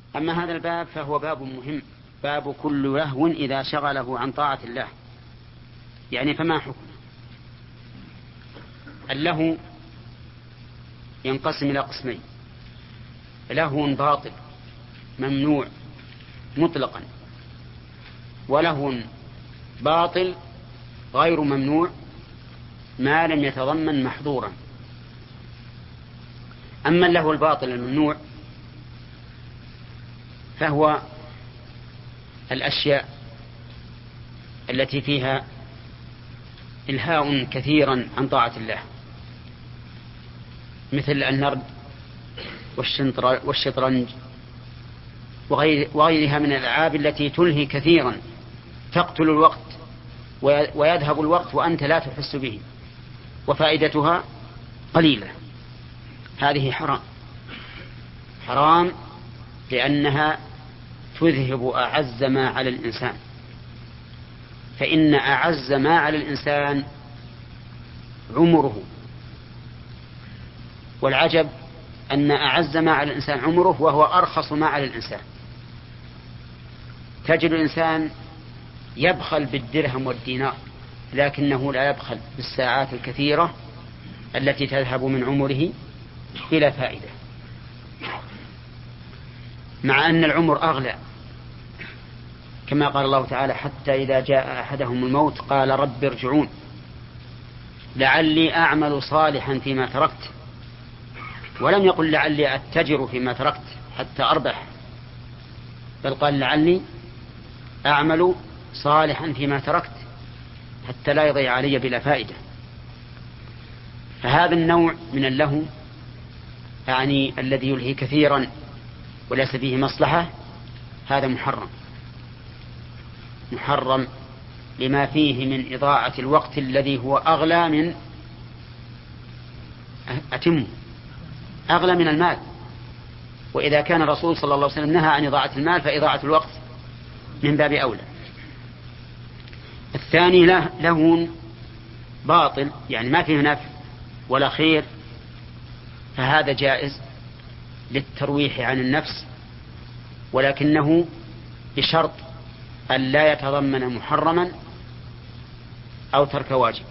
أما هذا الباب فهو باب مهم، باب كل لهو إذا شغله عن طاعة الله. يعني فما حكم اللهو؟ ينقسم إلى قسمين: لهو باطل ممنوع مطلقا، ولهو باطل غير ممنوع ما لم يتضمن محظورا. أما اللهو الباطل الممنوع فهو الأشياء التي فيها إلهاء كثيرا عن طاعة الله، مثل النرد والشطرنج وغيرها من الألعاب التي تلهي كثيرا، تقتل الوقت ويذهب الوقت وأنت لا تحس به وفائدتها قليلة. هذه حرام لأنها تذهب أعز ما على الإنسان، فإن أعز ما على الإنسان عمره، والعجب أن أعز ما على الإنسان عمره وهو أرخص ما على الإنسان. تجد الإنسان يبخل بالدرهم والدينار، لكنه لا يبخل بالساعات الكثيرة التي تذهب من عمره بلا فائدة، مع أن العمر أغلى، كما قال الله تعالى: حتى إذا جاء أحدهم الموت قال رب ارجعون لعلي أعمل صالحا فيما تركت. ولم يقل لعلي أتجر فيما تركت حتى أربح، بل قال لعلي أعمل صالحا فيما تركت حتى لا يضيع علي بلا فائدة. فهذا النوع من اللهو، يعني الذي يلهي كثيرا وليس فيه مصلحة، هذا محرم لما فيه من إضاعة الوقت الذي هو أغلى من المال. وإذا كان الرسول صلى الله عليه وسلم نهى عن إضاعة المال فإضاعة الوقت من باب أولى. الثاني لهو باطل، يعني ما فيه نفع ولا خير، فهذا جائز للترويح عن النفس، ولكنه بشرط أن لا يتضمن محرما أو ترك واجب،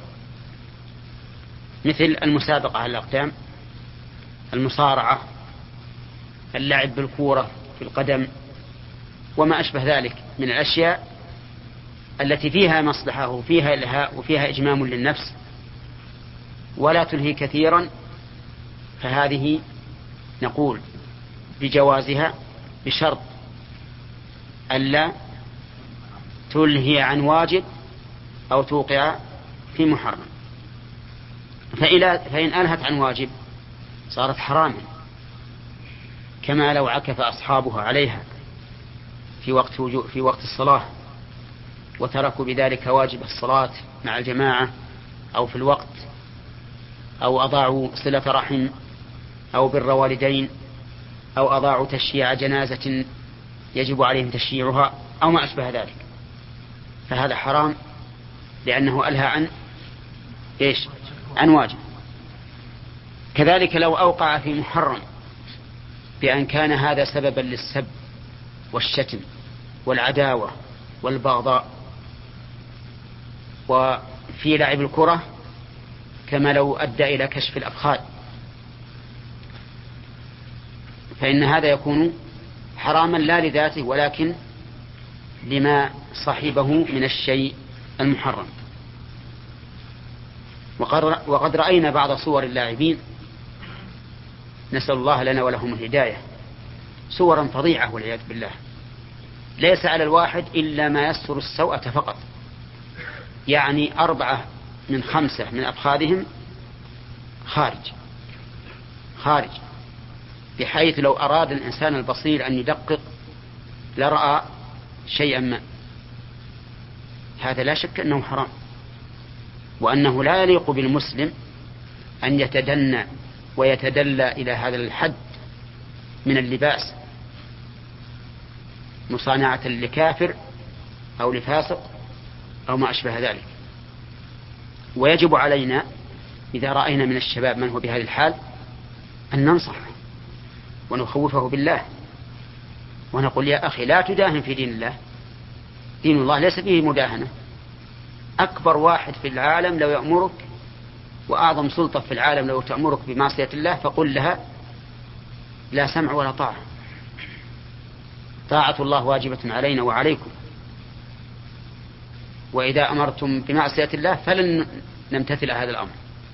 مثل المسابقة على الأقدام، المصارعة، اللعب بالكورة في القدم، وما أشبه ذلك من الأشياء التي فيها مصلحة وفيها إلهاء وفيها إجمام للنفس ولا تلهي كثيرا، فهذه نقول بجوازها بشرط ألا تلهي عن واجب أو توقع في محرم. فإن ألهت عن واجب صارت حراما، كما لو عكف أصحابها عليها في وقت الصلاة وتركوا بذلك واجب الصلاة مع الجماعة أو في الوقت، أو أضاعوا صلة رحم أو بر والدين، أو أضاعوا تشييع جنازة يجب عليهم تشييعها أو ما أشبه ذلك، فهذا حرام لأنه ألهى عن واجب. كذلك لو أوقع في محرم بأن كان هذا سببا للسب والشتم والعداوة والبغضاء، وفي لعب الكرة كما لو أدى إلى كشف الأفخاذ، فإن هذا يكون حراما لا لذاته ولكن لما صحبه من الشيء المحرم. وقد رأينا بعض صور اللاعبين، نسأل الله لنا ولهم الهداية، صورا فظيعة والعياذ بالله، ليس على الواحد إلا ما يستر السوءة فقط، يعني 4 من 5 من أفخاذهم خارج، بحيث لو أراد الإنسان البصير أن يدقق لرأى شيئا ما. هذا لا شك أنه حرام، وأنه لا يليق بالمسلم أن يتدنى ويتدلى إلى هذا الحد من اللباس مصانعة لكافر أو لفاسق أو ما أشبه ذلك. ويجب علينا إذا رأينا من الشباب من هو بهذه الحال أن ننصح ونخوفه بالله، ونقول يا أخي لا تداهن في دين الله، دين الله ليس فيه مداهنة. أكبر واحد في العالم لو يأمرك، وأعظم سلطة في العالم لو تأمرك بمعصية الله، فقل لها لا سمع ولا طاعة. طاعة الله واجبة علينا وعليكم، وإذا أمرتم بمعصية الله فلن نمتثل هذا الأمر.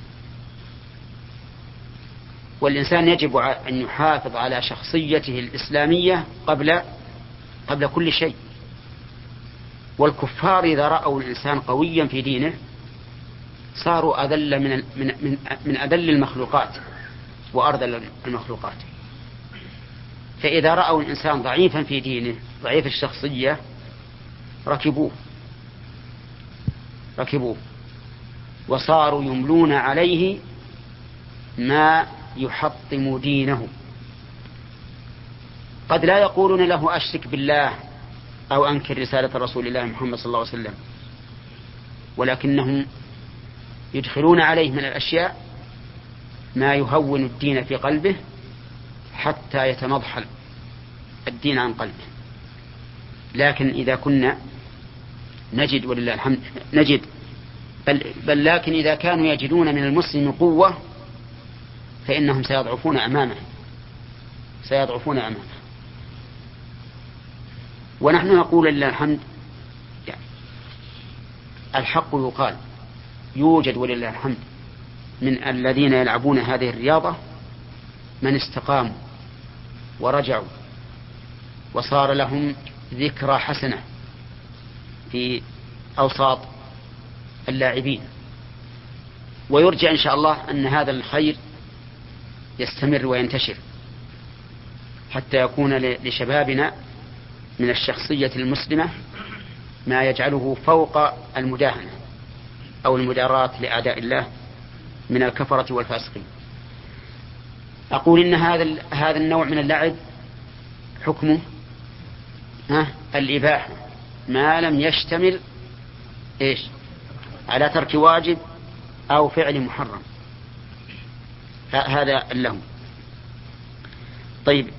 والإنسان يجب أن يحافظ على شخصيته الإسلامية قبل كل شيء. والكفار إذا رأوا الإنسان قويا في دينه صاروا أذل من أذل المخلوقات وأرذل المخلوقات. فإذا رأوا الإنسان ضعيفا في دينه ضعيف الشخصية ركبوه وصاروا يملون عليه ما يحطم دينه. قد لا يقولون له أشرك بالله أو أنكر رسالة رسول الله محمد صلى الله عليه وسلم، ولكنهم يدخلون عليه من الأشياء ما يهون الدين في قلبه حتى يتمضحل الدين عن قلبه. لكن إذا كنا نجد ولله الحمد نجد بل لكن إذا كانوا يجدون من المسلم قوة فإنهم سيضعفون أمامه. ونحن نقول لله الحمد يعني الحق يقال، يوجد ولله الحمد من الذين يلعبون هذه الرياضة من استقاموا ورجعوا وصار لهم ذكرى حسنة في أوساط اللاعبين، ويرجى إن شاء الله أن هذا الخير يستمر وينتشر حتى يكون لشبابنا من الشخصية المسلمة ما يجعله فوق المداهنة أو المداراة لأعداء الله من الكفرة والفاسقين. أقول إن هذا النوع من اللعب حكمه الإباحة ما لم يشتمل على ترك واجب أو فعل محرم. هذا اللهو. طيب،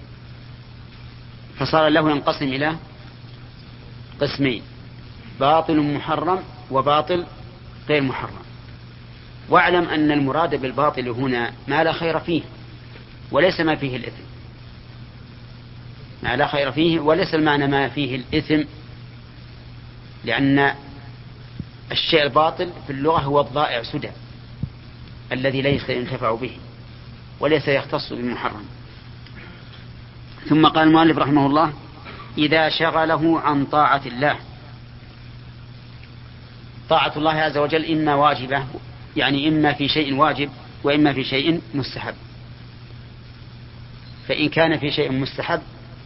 فصار اللهو ينقسم إلى قسمين: باطل محرم وباطل غير محرم. واعلم أن المراد بالباطل هنا ما لا خير فيه وليس ما فيه الإثم. ما لا خير فيه وليس المعنى ما فيه الإثم، لأن الشيء الباطل في اللغة هو الضائع سدى الذي ليس ينتفع به وليس يختص بالمحرم. ثم قال المؤلف رحمه الله: إذا شغله عن طاعة الله. طاعة الله عز وجل إما واجبة، يعني إما في شيء واجب وإما في شيء مستحب. فإن كان في شيء مستحب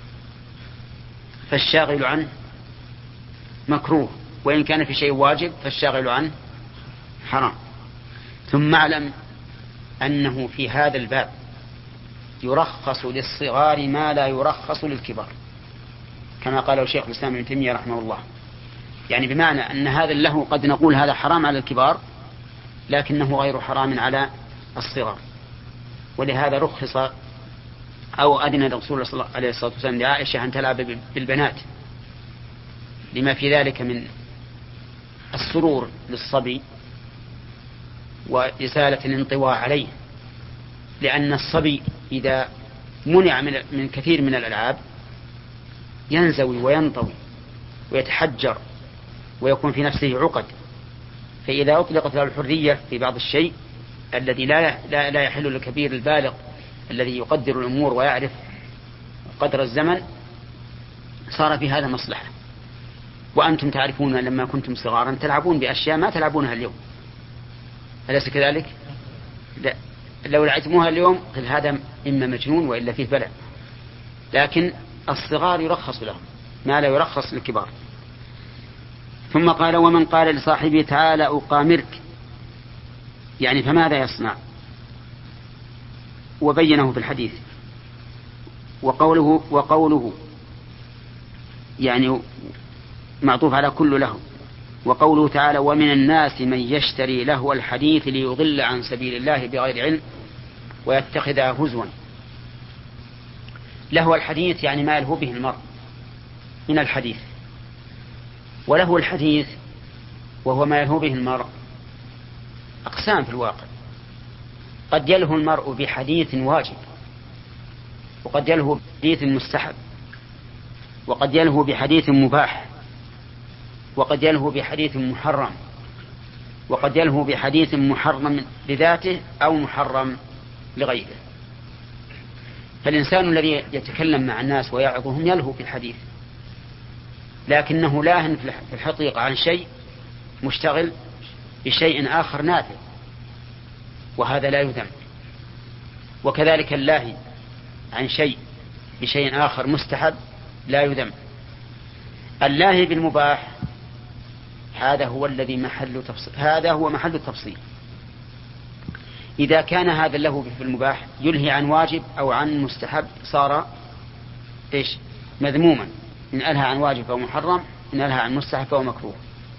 فالشاغل عنه مكروه، وإن كان في شيء واجب فالشاغل عنه حرام. ثم اعلم أنه في هذا الباب يرخص للصغار ما لا يرخص للكبار، كما قاله شيخ الإسلام ابن تيمية رحمه الله. يعني بمعنى أن هذا اللهو قد نقول هذا حرام على الكبار لكنه غير حرام على الصغار. ولهذا رخص أو أذن الرسول صلى الله عليه وسلم لعائشة أن تلعب بالبنات لما في ذلك من السرور للصبي وإزالة الانطواء عليه، لأن الصبي إذا منع من كثير من الألعاب ينزوي وينطوي ويتحجر ويكون في نفسه عقد. فإذا أطلقت له الحرية في بعض الشيء الذي لا يحل للكبير البالغ الذي يقدر الأمور ويعرف قدر الزمن صار في هذا مصلحة. وأنتم تعرفون لما كنتم صغارا تلعبون بأشياء ما تلعبونها اليوم، أليس كذلك؟ لا، لو لعبتموها اليوم قل هذا إما مجنون وإلا فيه بلع. لكن الصغار يرخص لهم ما لا يرخص للكبار. ثم قال: ومن قال لصاحبه تعالى أقامرك، يعني فماذا يصنع؟ وبينه في الحديث. وقوله يعني معطوف على كل له. وقوله تعالى: ومن الناس من يشتري لهو الحديث ليضل عن سبيل الله بغير علم ويتخذها هزوا. لهو الحديث يعني ما يلهو به المرء من الحديث، ولهو الحديث وهو ما يلهو به المرء أقسام في الواقع. قد يلهو المرء بحديث واجب، وقد يلهو بحديث مستحب، وقد يلهو بحديث مباح، وقد يلهو بحديث محرم، وقد يلهو بحديث محرم لذاته أو محرم لغيره. فالإنسان الذي يتكلم مع الناس ويعظهم يلهو في الحديث، لكنه لاهن في الحقيقة عن شيء، مشتغل بشيء آخر نافع، وهذا لا يذم. وكذلك اللاهي عن شيء بشيء آخر مستحب لا يذم. اللاهي بالمباح هذا هو محل التفصيل. إذا كان هذا اللهو في المباح يلهي عن واجب أو عن مستحب صار إيش؟ مذموما. إن ألهى عن واجب فهو محرم، إن ألهى عن مستحب فهو مكروه.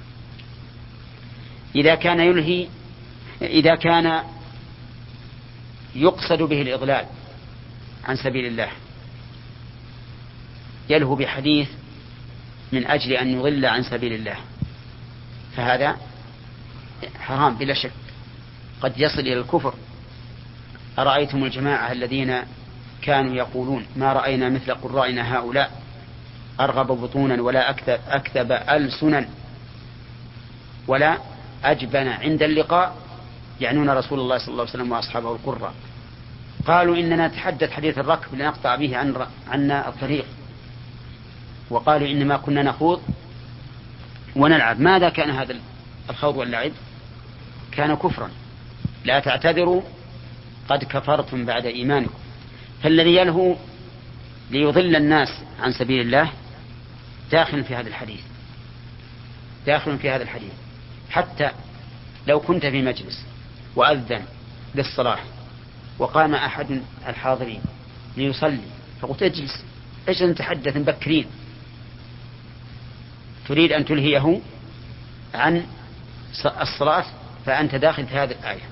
إذا كان يقصد به الإضلال عن سبيل الله، يلهو بحديث من أجل أن يضل عن سبيل الله، فهذا حرام بلا شك، قد يصل إلى الكفر. أرأيتم الجماعة الذين كانوا يقولون ما رأينا مثل قرائنا هؤلاء أرغب بطونا ولا أكذب ألسنا ولا أجبن عند اللقاء، يعنون رسول الله صلى الله عليه وسلم وأصحابه القراء. قالوا إننا نتحدث حديث الركب لنقطع به عنا الطريق، وقالوا إنما كنا نخوض ونلعب. ماذا كان هذا الخوض واللعب؟ كان كفرا. لا تعتذروا قد كفرتم بعد إيمانكم. فالذي يلهو ليضل الناس عن سبيل الله داخل في هذا الحديث. حتى لو كنت في مجلس وأذن للصلاة وقام أحد الحاضرين ليصلي، فقلت اجلس، ايش نتحدث مبكرين، تريد أن تلهيه عن الصلاة، فأنت داخل في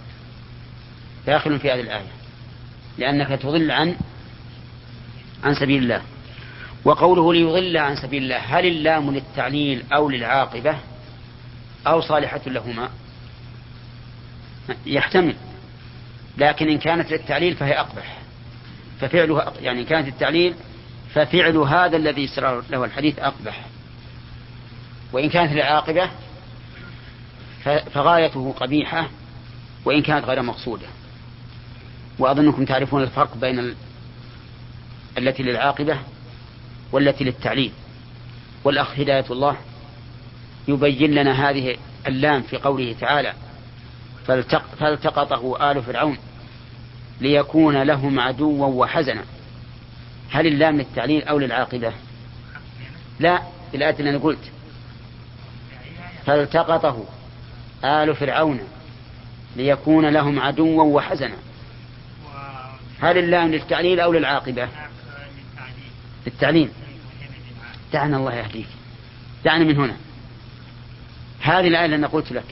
هذه الآية، لأنك تضل عن سبيل الله. وقوله ليضل عن سبيل الله، هل اللام للتعليل أو للعاقبة أو صالحة لهما؟ يحتمل، لكن إن كانت للتعليل فهي أقبح، ففعلها يعني إن كانت التعليل ففعل هذا الذي سر له الحديث أقبح، وإن كانت للعاقبة فغايته قبيحة وإن كانت غير مقصودة. وأظنكم تعرفون الفرق بين التي للعاقبة والتي للتعليل. والأخ هداية الله يبين لنا هذه اللام في قوله تعالى فالتقطه آل فرعون ليكون لهم عدوا وحزنا. هل اللام للتعليل أو للعاقبة؟ لا، الآية اللي أنا قلت فالتقطه آل فرعون ليكون لهم عدوا وحزنا. هل اللام للتعليل أو للعاقبة؟ للتعليل. دعنا الله يهديك، دعني من هنا. هذه الآية اللي أنا قلت لك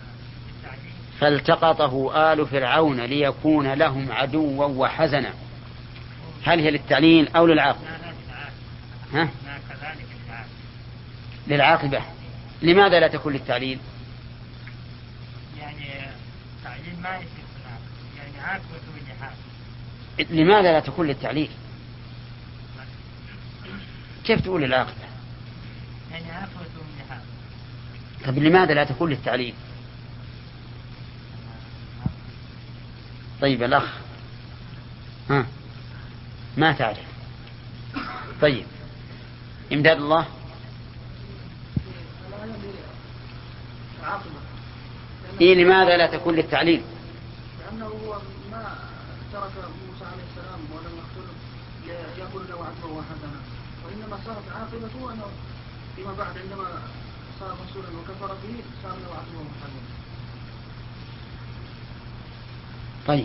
فالتقطه آل فرعون ليكون لهم عدوا وحزنا، هل هي للتعليل أو للعاقبة؟ ها؟ للعاقبة. لماذا لا تكون للتعليل؟ يعني التعليل ما يصير يعني عاقبة وجهات. لماذا لا تكون للتعليل؟ كيف تقول العاقبة؟ يعني عاقبة وجهات. طب لماذا لا تكون للتعليل؟ طيب الأخ ها ما تعرف. طيب إمداد الله لماذا لا تكون للتعليل؟ لأنه هو ما ترك موسى عليه السلام ولم يقتله يقول له عدوا وحزنا، وإنما صارت عاقبته أنه فيما بعد عندما صار رسولا وكفر به صار له عدوا وحزنا. طيب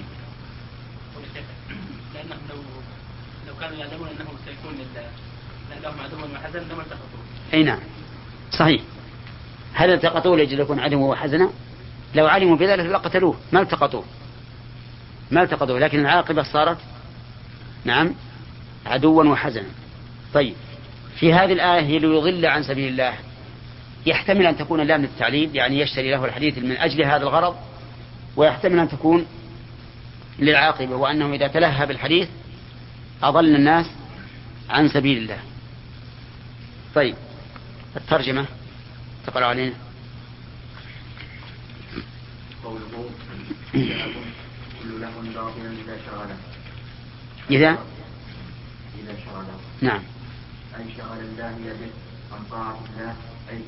لأنهم لو كانوا يعلمون أنهم سيكون لهم عدوا وحزنا لما التقطوا. أي نعم صحيح. هل التقطوه لأجل يكون عدوا وحزنا؟ لو علموا بذلك لقتلوه، ما التقطوه، لكن العاقبة صارت نعم عدوا وحزنا. طيب في هذه الآية ليضل عن سبيل الله يحتمل أن تكون لام للتعليل يعني يشتري له الحديث من أجل هذا الغرض، ويحتمل أن تكون للعاقبة وأنه إذا تلهى بالحديث أضل الناس عن سبيل الله. طيب الترجمة تقرأ علينا. قوله كل له باطلا إذا شغله إذا شغله نعم أي شغل الله به عن طاعة الله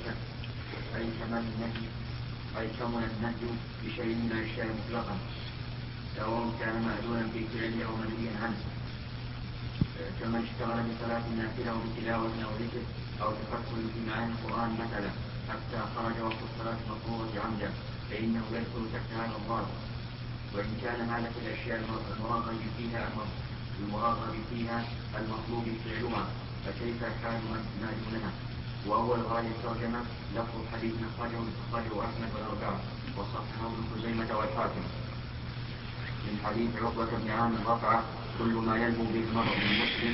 أي كمن النهي بشيء من الأشياء مطلقا سواء كان مأذونا في فعله أو منهيا عنه، كما اشتغل بصلاة نافلة أو بتلاوة أو ذكر أو تفكر في معاني القرآن مثلا حتى خرج وقت الصلاة المفروضة عمدا فإنه يدخل تحت هذا الضابط. وإن كان هذا في الأشياء المراغب فيها المطلوب فعلها فكيف حال ما دونها. وأول غاية الترجمة لفظ الحديث أخرجه أحمد والأربعة وصححه ابن خزيمة والحاكم من حديث عقبة بن عامر رفعه كل ما يلهو به المرء المسلم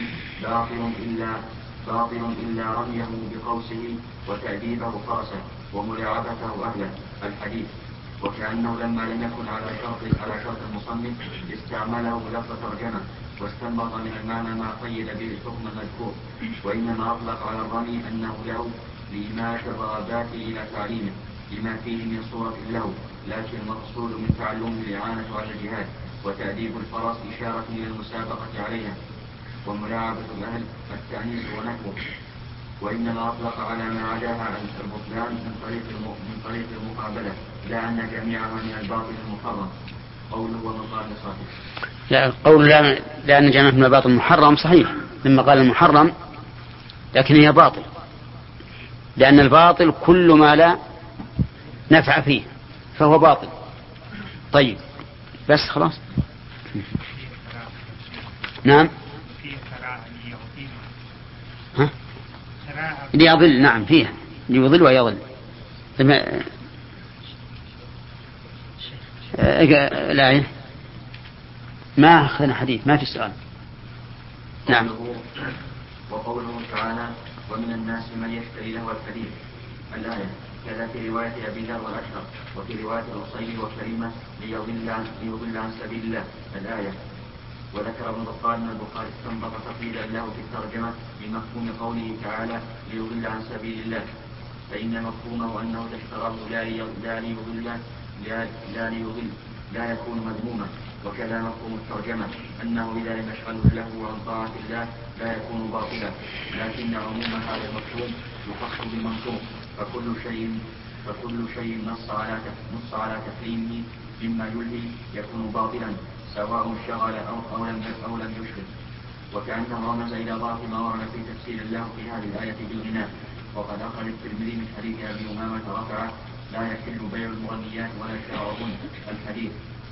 باطل إلا رميه بقوسه وتأديبه فرسه وملاعبته أهله الحديث. وكأنه لما لم يكن على شرط المصنف استعمله لفظ ترجمة واستنبط من المعنى ما قيد به الحكم المذكور، وإنما أطلق على الرمي أنه له لإمالة الرغبات إلى تعليمه لما فيه من صورة له، لكن المقصود من تعلمه الإعانة على الجهاد وتأديب الفرس إشارة إلى المسابقة عليها، وملاعبة الأهل التأنيس ونحوه. وإنما أطلق على ما عداها عن البطلان من طريق المقابلة لا أن جميعها من الباطل المحرم. قوله ومقال صحيح. لا قول لا أن جميعها من الباطل المحرم صحيح لما قال المحرم، لكن هي باطل لأن الباطل كل ما لا نفع فيه فهو باطل. طيب بس خلاص. نعم ليضل، نعم فيها ليضل ويضل. لا ما أخذنا حديث ما في سؤال. نعم. وقوله تعالى ومن الناس من يشتري له الحديث الآية كذا في رواية أبي ذر والأشهر وفي رواية الأصيل وكلمة ليضل عن سبيل الله الآية. وذكر ابن بطال من البخاري استنبط تقييدا له في الترجمة بمفهوم قوله تعالى ليضل عن سبيل الله، فإن مفهومه أنه اشتراه لا يكون مذموما. وكذا مفهوم الترجمة أنه إذا لم يشغله له عن طاعة الله لا يكون باطلا، لكن عموم هذا المفهوم يخص بالمنصوص فكل شيء نص على تحريمه مما يلهي يكون باطلا سواء شغل أو لم يشغل. وكأنه رمز إلى ضعف ما ورد في تفسير الله في هذه الآية بالغناء. وقد أخرج الترمذي من حديث أبي أمامة رفعه لا يحل بيع المغنيات ولا شراؤهن الحديث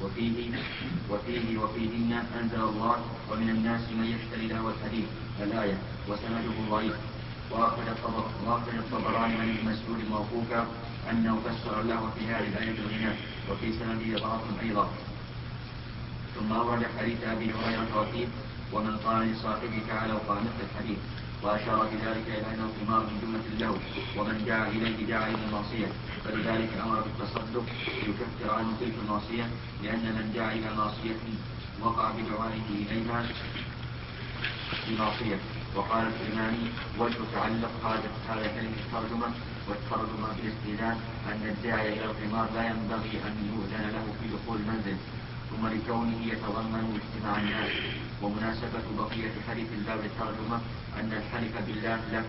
وفيهن أنزل الله ومن الناس من يشتري له الحديث الآية وسنده ضعيف. وأخرج الطبراني عن ابن مسعود موقوفا أنه فسر الله في هذه الآية الغناء وفي سنده ضعف أيضا. ثم أورد حديث أبي هريرة وفيه ومن قال لصاحبه تعالى وقامت الحديث، وأشار بذلك إلى أنه ثمار من جملة اللهو ومن دعا إليه دعا إلى المعصية، فلذلك أمر بالتصدق يكفر عنه تلك المعصية، لأن من دعا إلى معصية وقع بدعائه إليها بمعصية. وقال الإمامي وجه تعلق هذا كلمة الترجمة والترجمة بالاستئذان أن الداعي إلى القمار لا ينبغي أن يؤذن له في دخول المنزل، ثم لكونه يتضمن اجتماع الناس. ومناسبة بقية حديث الباب الترجمة أن الحلف بالله له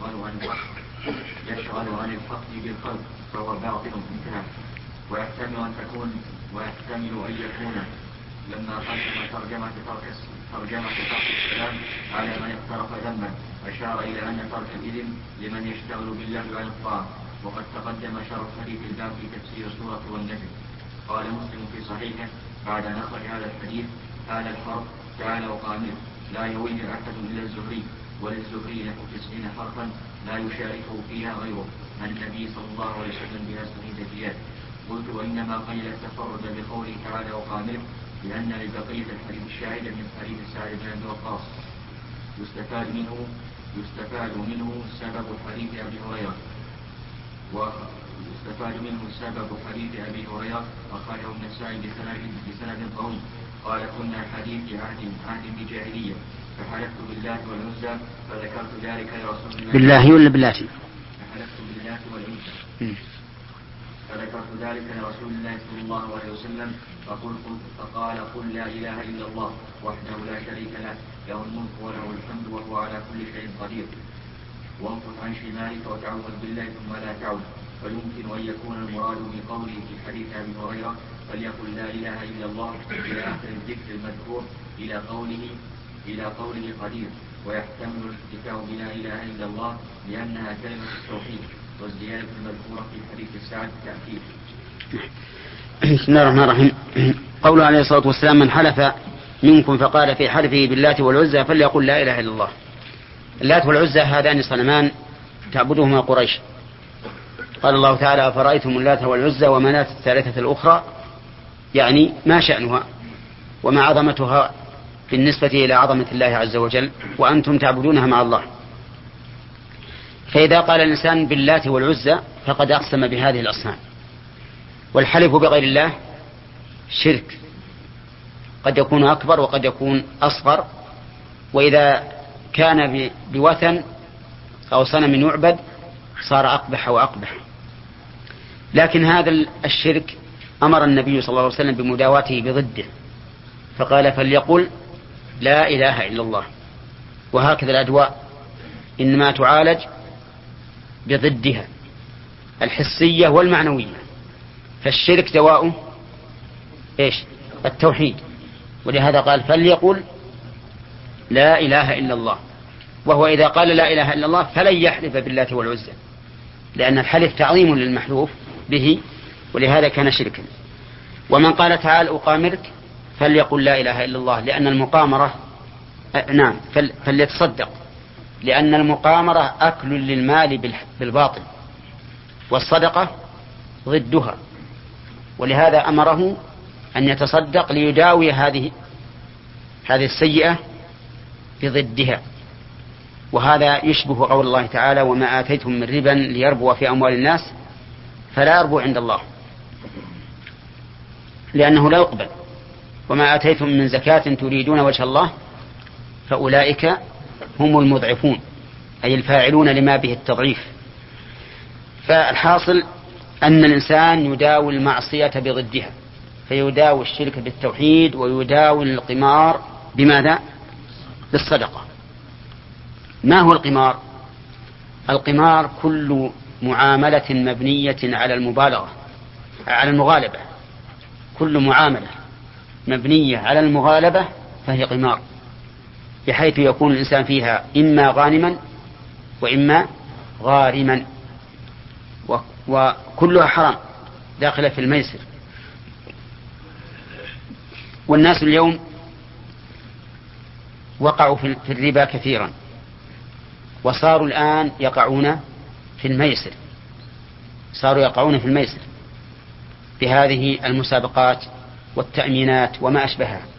يشغل عن الحق بالقلب فهو باطل انتهى. ويحتمل أن يكون لما قسم ترجمة ترك السلام على من اقترف ذنبا أشار إلى أن ترك الإذن لمن يشتغل بالله عن الطاعة. وقد تقدم شرح حديث الباب في تفسير سورة والنجم. قال مسلم في صحيحه بعد أن أخرج هذا الحديث قال الحرب تعالى وقامل لا يوين أحد إلا الزهري وللزهري له 90 حرفا لا يشاركه فيها غيره عن النبي صلى الله عليه وسلم بها زكيات. قلت وإنما قيل التفرد بقوله تعالى وقامل لأن لبقية الحديث الشاهد من حديث سعد بن أبي وقاص يستفاد منه سبب حديث أبي هريرة أخرجه النسائي بسند قوي. قال كنا حديث عهد بجاهلية فحلفت بالله والعزى فذكرت ذلك لرسول الله بالله ولا باللاتي؟ فحلفت بالله والعزى فذكرت ذلك لرسول الله صلى الله عليه وسلم فقال قل لا إله إلا الله وحده لا شريك له له الملك وله الحمد وهو على كل شيء قدير وانفث عن شمالك وتعوذ بالله ثم لا تعوذ. فيمكن أن يكون المراد بقوله في حديث أبي هريرة فليقل لا إله إلا الله إلى آخر الذكر المذكور إلى قوله قدير. ويحتمل الاكتفاء بلا إله إلا الله لأنها كلمة التوحيد والزيادة المذكورة في حديث السعد تأكيد. بسم الله الرحمن الرحيم. قوله عليه الصلاة والسلام من حلف منكم فقال في حلفه باللات والعزى فليقل لا إله إلا الله. اللات والعزى هذان صنمان تعبدهما قريش. قال الله تعالى أفرأيتم اللات والعزى ومناة الثالثة الأخرى، يعني ما شأنها وما عظمتها بالنسبة إلى عظمة الله عز وجل وأنتم تعبدونها مع الله. فإذا قال الإنسان باللات والعزى فقد أقسم بهذه الأصنام. والحلف بغير الله شرك قد يكون أكبر وقد يكون أصغر، وإذا كان بوثن أو صنم يعبد صار أقبح وأقبح. لكن هذا الشرك أمر النبي صلى الله عليه وسلم بمداواته بضده فقال فليقل لا إله إلا الله. وهكذا الأدواء إنما تعالج بضدها الحسية والمعنوية. فالشرك دواؤه إيش؟ التوحيد. ولهذا قال فليقل لا إله إلا الله. وهو إذا قال لا إله إلا الله فلن يحلف بالله والعزى، لأن الحلف تعظيم للمحلوف به، ولهذا كان شركا. ومن قال تعال أقامرك فليقل لا إله إلا الله، لأن المقامرة فليتصدق، لأن المقامرة أكل للمال بالباطل والصدقة ضدها. ولهذا أمره أن يتصدق ليداوي هذه السيئة بضدها. وهذا يشبه قول الله تعالى وما آتيتم من ربا ليربو في أموال الناس فلا يربو عند الله، لأنه لا يقبل. وما آتيتم من زكاة تريدون وجه الله فأولئك هم المضعفون، أي الفاعلون لما به التضعيف. فالحاصل أن الإنسان يداوي المعصية بضدها، فيداوي الشرك بالتوحيد ويداوي القمار بماذا؟ بالصدقة. ما هو القمار؟ القمار كل معاملة مبنية على المغالبة. كل معاملة مبنية على المغالبة فهي قمار، بحيث يكون الإنسان فيها إما غانما وإما غارما، وكلها حرام داخلة في الميسر. والناس اليوم وقعوا في الربا كثيرا، وصاروا الآن يقعون في الميسر، بهذه المسابقات والتأمينات وما أشبهها.